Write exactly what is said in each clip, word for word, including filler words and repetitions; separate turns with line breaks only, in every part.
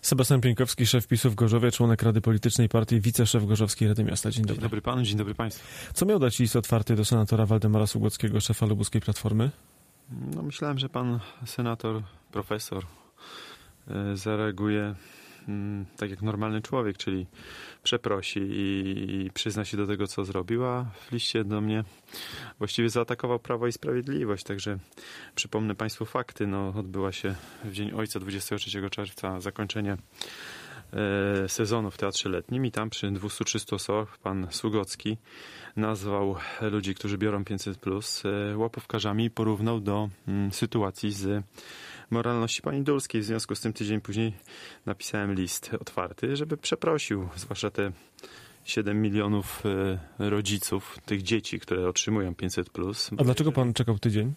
Sebastian Pieńkowski, szef PiSu w Gorzowie, członek Rady Politycznej Partii, wiceszef Gorzowskiej Rady Miasta. Dzień dobry.
Dzień dobry panu, dzień dobry państwu.
Co miał dać list otwarty do senatora Waldemara Sługockiego, szefa lubuskiej Platformy?
No myślałem, że pan senator, profesor e, zareaguje m, tak jak normalny człowiek, czyli przeprosi i, i przyzna się do tego, co zrobił, a w liście do mnie właściwie zaatakował Prawo i Sprawiedliwość. Także przypomnę państwu fakty. No, odbyła się w Dzień Ojca dwudziestego trzeciego czerwca zakończenie e, sezonu w Teatrze Letnim i tam przy dwieście trzysta osobach pan Sługocki nazwał ludzi, którzy biorą pięćset plus e, łapówkarzami i porównał do m, sytuacji z moralności pani Dulskiej. W związku z tym tydzień później napisałem list otwarty, żeby przeprosił, zwłaszcza te siedem milionów e, rodziców, tych dzieci, które otrzymują pięćset plus.
A dlaczego pan czekał tydzień?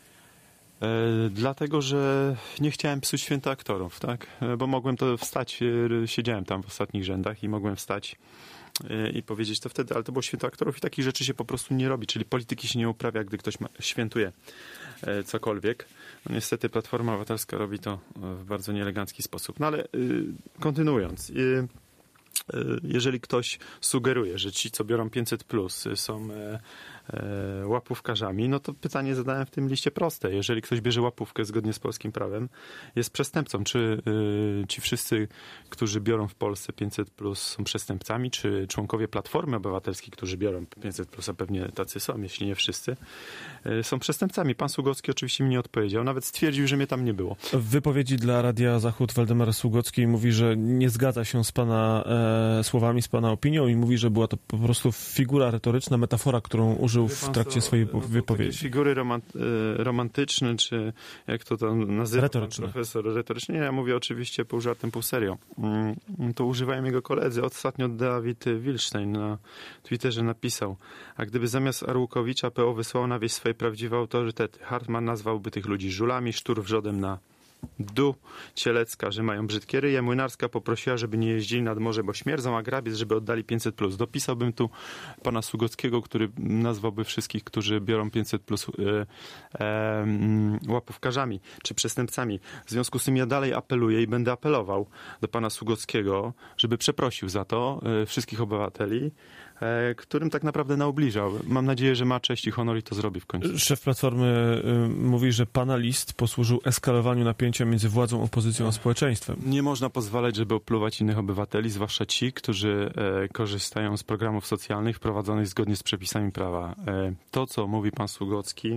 E, dlatego, że nie chciałem psuć święta aktorów, tak? E, bo mogłem to wstać, e, siedziałem tam w ostatnich rzędach i mogłem wstać e, i powiedzieć to wtedy, ale to było święto aktorów i takich rzeczy się po prostu nie robi, czyli polityki się nie uprawia, gdy ktoś ma, świętuje e, cokolwiek. No niestety Platforma Obywatelska robi to w bardzo nieelegancki sposób. No ale y, kontynuując, y, y, jeżeli ktoś sugeruje, że ci, co biorą pięćset plus są e, e, łapówkarzami, no to pytanie zadałem w tym liście proste. Jeżeli ktoś bierze łapówkę zgodnie z polskim prawem, jest przestępcą. Czy y, ci wszyscy, którzy biorą w Polsce pięćset plus są przestępcami, czy członkowie Platformy Obywatelskiej, którzy biorą pięćset plus, a pewnie tacy są, jeśli nie wszyscy, y, są przestępcami. Pan Sługocki oczywiście mi nie odpowiedział, nawet stwierdził, że mnie tam nie było.
W wypowiedzi dla Radia Zachód Waldemar Sługocki mówi, że nie zgadza się z pana e, słowami, z pana opinią i mówi, że była to po prostu figura retoryczna, metafora, którą użył w trakcie swojej
no,
wypowiedzi.
Figury romant- romantyczne, czy jak to tam nazywa
retoryczne.
Pan profesor, retorycznie. Ja mówię oczywiście pół żartem, pół serio. To używają jego koledzy. Ostatnio Dawid Wilsztein na Twitterze napisał, a gdyby zamiast Arłukowicza P O wysłał na wieś swoje prawdziwe autorytety, Hartman nazwałby tych ludzi żulami, Sztur wrzodem na Du, Cielecka, że mają brzydkie ryje, Młynarska poprosiła, żeby nie jeździli nad morze, bo śmierdzą, a Grabiec, żeby oddali pięćset plus. Dopisałbym tu pana Sługockiego, który nazwałby wszystkich, którzy biorą pięćset plus e, e, łapówkarzami czy przestępcami. W związku z tym ja dalej apeluję i będę apelował do pana Sługockiego, żeby przeprosił za to e, wszystkich obywateli, e, którym tak naprawdę naubliżał. Mam nadzieję, że ma cześć i honor i to zrobi w końcu.
Szef Platformy y, mówi, że pana list posłużył eskalowaniu napięcia między władzą, opozycją a społeczeństwem.
Nie można pozwalać, żeby opluwać innych obywateli, zwłaszcza ci, którzy e, korzystają z programów socjalnych wprowadzonych zgodnie z przepisami prawa. E, to, co mówi pan Sługocki,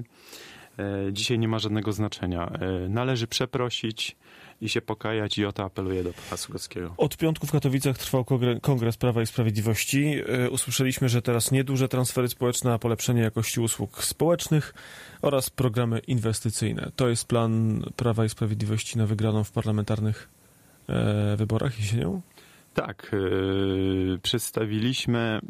e, dzisiaj nie ma żadnego znaczenia. E, należy przeprosić i się pokajać i o to apeluję do pana Sługockiego.
Od piątku w Katowicach trwał kongre- Kongres Prawa i Sprawiedliwości. Yy, usłyszeliśmy, że teraz nieduże transfery społeczne, a polepszenie jakości usług społecznych oraz programy inwestycyjne. To jest plan Prawa i Sprawiedliwości na wygraną w parlamentarnych yy, wyborach jesienią?
Tak. Yy, przedstawiliśmy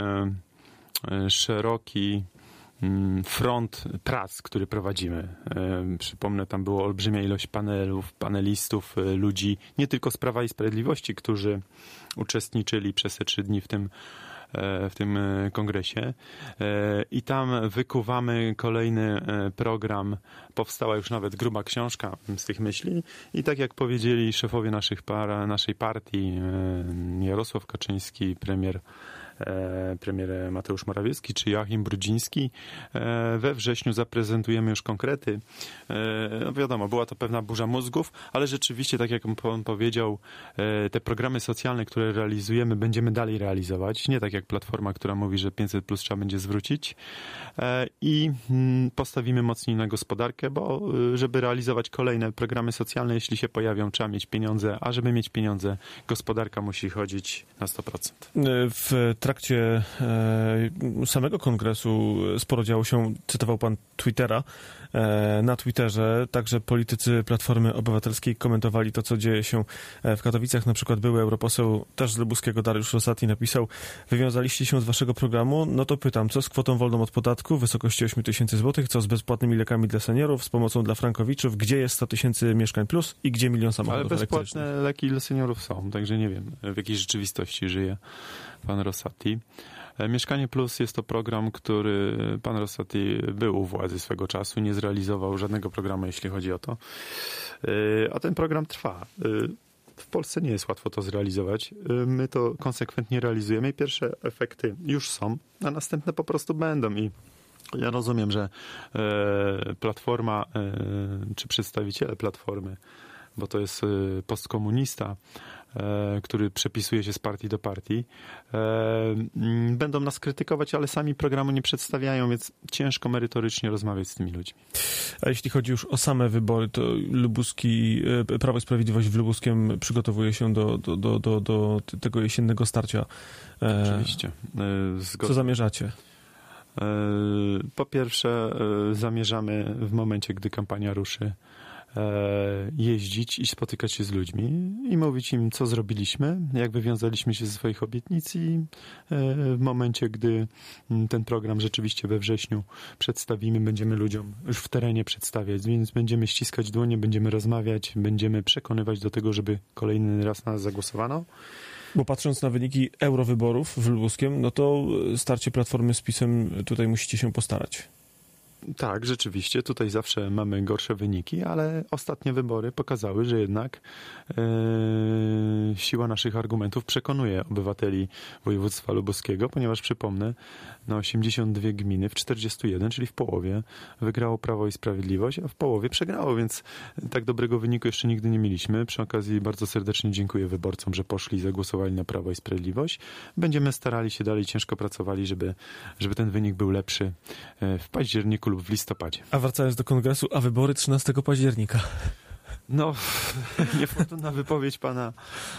yy, szeroki front prac, który prowadzimy. Przypomnę, tam była olbrzymia ilość panelów, panelistów, ludzi nie tylko z Prawa i Sprawiedliwości, którzy uczestniczyli przez te trzy dni w tym, w tym kongresie. I tam wykuwamy kolejny program. Powstała już nawet gruba książka z tych myśli. I tak jak powiedzieli szefowie naszych par, naszej partii, Jarosław Kaczyński, premier premier Mateusz Morawiecki czy Joachim Brudziński, we wrześniu zaprezentujemy już konkrety. No wiadomo, była to pewna burza mózgów, ale rzeczywiście, tak jak on powiedział, te programy socjalne, które realizujemy, będziemy dalej realizować. Nie tak jak Platforma, która mówi, że pięćset plus trzeba będzie zwrócić. I postawimy mocniej na gospodarkę, bo żeby realizować kolejne programy socjalne, jeśli się pojawią, trzeba mieć pieniądze, a żeby mieć pieniądze, gospodarka musi chodzić na sto procent.
W W trakcie e, samego kongresu sporo działo się, cytował pan Twittera, e, na Twitterze także politycy Platformy Obywatelskiej komentowali to, co dzieje się w Katowicach. Na przykład były europoseł też z lubuskiego Dariusz Rosati napisał: wywiązaliście się z waszego programu, no to pytam, co z kwotą wolną od podatku w wysokości osiem tysięcy złotych, co z bezpłatnymi lekami dla seniorów, z pomocą dla frankowiczów, gdzie jest sto tysięcy mieszkań plus i gdzie milion samochodów
elektrycznych? Ale bezpłatne
elektrycznych?
leki dla seniorów są, także nie wiem, w jakiej rzeczywistości żyje pan Rosati. Mieszkanie Plus jest to program, który pan Rosati był u władzy swego czasu, nie zrealizował żadnego programu, jeśli chodzi o to. A ten program trwa. W Polsce nie jest łatwo to zrealizować. My to konsekwentnie realizujemy i pierwsze efekty już są, a następne po prostu będą. I ja rozumiem, że e, Platforma, e, czy przedstawiciele Platformy, bo to jest e, postkomunista, e, który przepisuje się z partii do partii, e, m, będą nas krytykować, ale sami programu nie przedstawiają, więc ciężko merytorycznie rozmawiać z tymi ludźmi.
A jeśli chodzi już o same wybory, to Lubuski, Prawo i Sprawiedliwość w Lubuskiem przygotowuje się do, do, do, do, do tego jesiennego starcia.
E, Oczywiście.
E, Co zamierzacie?
Po pierwsze, zamierzamy w momencie, gdy kampania ruszy, jeździć i spotykać się z ludźmi i mówić im, co zrobiliśmy, jak wywiązaliśmy się ze swoich obietnic i w momencie, gdy ten program rzeczywiście we wrześniu przedstawimy, będziemy ludziom już w terenie przedstawiać, więc będziemy ściskać dłonie, będziemy rozmawiać, będziemy przekonywać do tego, żeby kolejny raz na nas zagłosowano.
Bo patrząc na wyniki eurowyborów w Lubuskiem, no to starcie Platformy z PiS-em tutaj musicie się postarać.
Tak, rzeczywiście, tutaj zawsze mamy gorsze wyniki, ale ostatnie wybory pokazały, że jednak e, siła naszych argumentów przekonuje obywateli województwa lubuskiego, ponieważ przypomnę, na osiemdziesiąt dwie gminy w czterdziestu jeden, czyli w połowie, wygrało Prawo i Sprawiedliwość, a w połowie przegrało, więc tak dobrego wyniku jeszcze nigdy nie mieliśmy. Przy okazji bardzo serdecznie dziękuję wyborcom, że poszli i zagłosowali na Prawo i Sprawiedliwość. Będziemy starali się dalej, ciężko pracowali, żeby, żeby ten wynik był lepszy w październiku lub w listopadzie.
A wracając do kongresu, a wybory trzynastego października.
No, niefortunna wypowiedź pana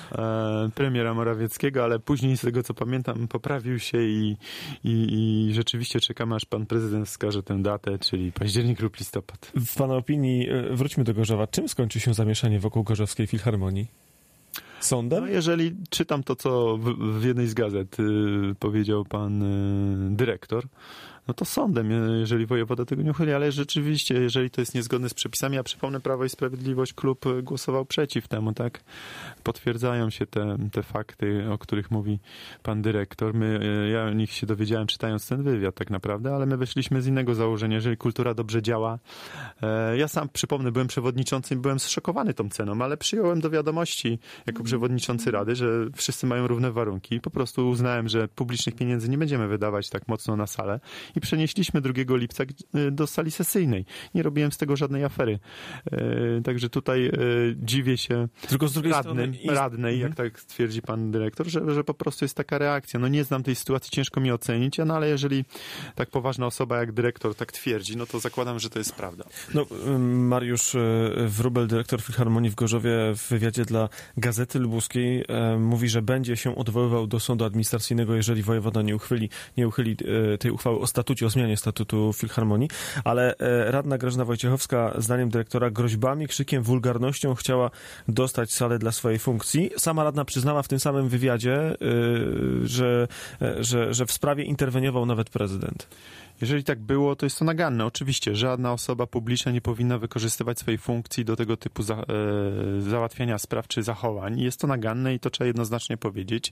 e, premiera Morawieckiego, ale później z tego, co pamiętam, poprawił się i, i, i rzeczywiście czekamy, aż pan prezydent wskaże tę datę, czyli październik lub listopad.
W pana opinii, wróćmy do Gorzowa, czym skończy się zamieszanie wokół Gorzowskiej Filharmonii? Sądem?
No, jeżeli czytam to, co w, w jednej z gazet y, powiedział pan y, dyrektor, no to sądem, jeżeli wojewoda tego nie uchyli, ale rzeczywiście, jeżeli to jest niezgodne z przepisami, a przypomnę, Prawo i Sprawiedliwość, klub głosował przeciw temu, tak? Potwierdzają się te, te fakty, o których mówi pan dyrektor. My, ja o nich się dowiedziałem, czytając ten wywiad tak naprawdę, ale my wyszliśmy z innego założenia. Jeżeli kultura dobrze działa, e, ja sam, przypomnę, byłem przewodniczącym i byłem zszokowany tą ceną, ale przyjąłem do wiadomości jako przewodniczący Rady, że wszyscy mają równe warunki. Po prostu uznałem, że publicznych pieniędzy nie będziemy wydawać tak mocno na salę i przenieśliśmy drugiego lipca do sali sesyjnej. Nie robiłem z tego żadnej afery. E, także tutaj e, dziwię się
Tylko z drugiej
radnym,
strony...
radnej, mhm. jak tak twierdzi pan dyrektor, że, że po prostu jest taka reakcja. No nie znam tej sytuacji, ciężko mi ocenić, no ale jeżeli tak poważna osoba jak dyrektor tak twierdzi, no to zakładam, że to jest prawda.
No, Mariusz Wróbel, dyrektor Filharmonii w Gorzowie, w wywiadzie dla Gazety Lubuskiej e, mówi, że będzie się odwoływał do sądu administracyjnego, jeżeli wojewoda nie uchyli, nie uchyli e, tej uchwały o statucie, o zmianie statutu Filharmonii, ale e, radna Grażyna Wojciechowska, zdaniem dyrektora, groźbami, krzykiem, wulgarnością chciała dostać salę dla swojej funkcji. Sama radna przyznała w tym samym wywiadzie, e, że, e, że, że w sprawie interweniował nawet prezydent.
Jeżeli tak było, to jest to naganne. Oczywiście, żadna osoba publiczna nie powinna wykorzystywać swojej funkcji do tego typu za, e, załatwiania spraw czy zachowań. Jest to naganne i to trzeba jednoznacznie powiedzieć.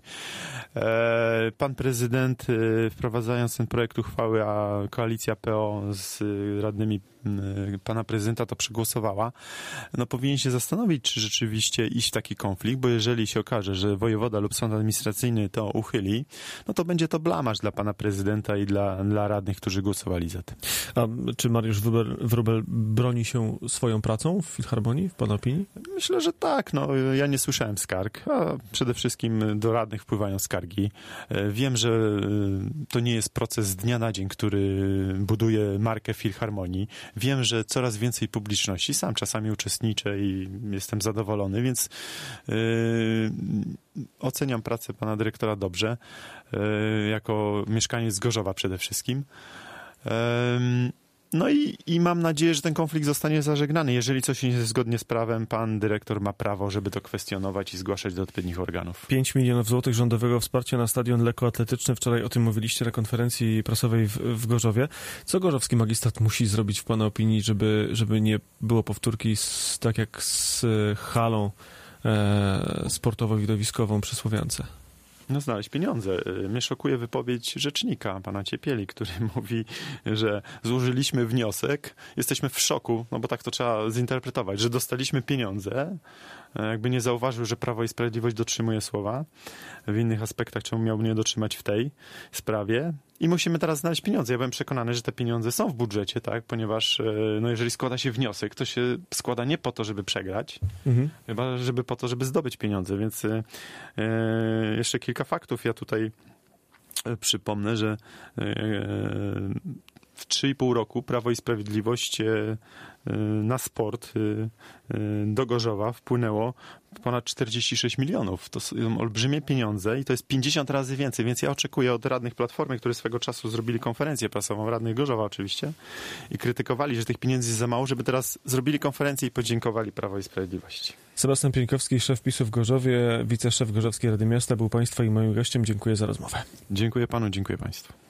E, pan prezydent, e, wprowadzając ten projekt uchwały, a koalicja P O z radnymi e, pana prezydenta to przegłosowała, no powinien się zastanowić, czy rzeczywiście iść w taki konflikt, bo jeżeli się okaże, że wojewoda lub sąd administracyjny to uchyli, no to będzie to blamaż dla pana prezydenta i dla, dla radnych, którzy głosowali za tym.
A czy Mariusz Wróbel, Wróbel broni się swoją pracą w Filharmonii, w pana opinii?
Myślę, że tak. No, ja nie słyszałem skarg, a przede wszystkim do radnych wpływają skargi. Wiem, że to nie jest proces z dnia na dzień, który buduje markę Filharmonii. Wiem, że coraz więcej publiczności, sam czasami uczestniczę i jestem zadowolony, więc yy, oceniam pracę pana dyrektora dobrze, yy, jako mieszkaniec z Gorzowa przede wszystkim. No i, i mam nadzieję, że ten konflikt zostanie zażegnany. Jeżeli coś nie jest zgodnie z prawem, pan dyrektor ma prawo, żeby to kwestionować i zgłaszać do odpowiednich organów.
pięć milionów złotych rządowego wsparcia na stadion lekkoatletyczny. Wczoraj o tym mówiliście na konferencji prasowej w, w Gorzowie. Co gorzowski magistrat musi zrobić w pana opinii, żeby, żeby nie było powtórki z, tak jak z halą e, sportowo-widowiskową przy Słowiance?
No znaleźć pieniądze. Mnie szokuje wypowiedź rzecznika, pana Ciepieli, który mówi, że złożyliśmy wniosek, jesteśmy w szoku, no bo tak to trzeba zinterpretować, że dostaliśmy pieniądze, jakby nie zauważył, że Prawo i Sprawiedliwość dotrzymuje słowa w innych aspektach, czemu miałby nie dotrzymać w tej sprawie. I musimy teraz znaleźć pieniądze. Ja byłem przekonany, że te pieniądze są w budżecie, tak, ponieważ no jeżeli składa się wniosek, to się składa nie po to, żeby przegrać, mhm. chyba żeby po to, żeby zdobyć pieniądze. Więc e, jeszcze kilka faktów. Ja tutaj przypomnę, że e, w trzy i pół roku Prawo i Sprawiedliwość na sport do Gorzowa wpłynęło ponad czterdzieści sześć milionów. To są olbrzymie pieniądze i to jest pięćdziesiąt razy więcej, więc ja oczekuję od radnych Platformy, którzy swego czasu zrobili konferencję prasową, radnych Gorzowa oczywiście, i krytykowali, że tych pieniędzy jest za mało, żeby teraz zrobili konferencję i podziękowali Prawo i Sprawiedliwości.
Sebastian Pieńkowski, szef PiSu w Gorzowie, wiceszef Gorzowskiej Rady Miasta, był Państwa i moim gościem. Dziękuję za rozmowę.
Dziękuję Panu, dziękuję Państwu.